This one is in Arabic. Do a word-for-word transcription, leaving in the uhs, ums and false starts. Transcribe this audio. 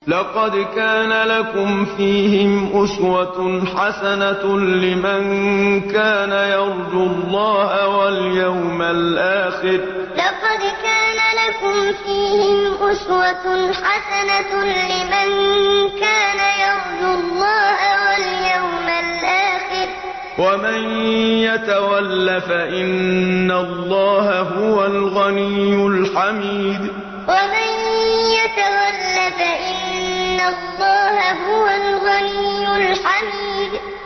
لقد كان لكم فيهم أسوة حسنة لمن كان يرجو الله واليوم الآخر لقد كان لكم فيهم أسوة حسنة لمن كان يرجو الله واليوم الآخر ومن يتول فإن الله هو الغني الحميد ومن يتول فإن الله هو الغني الحميد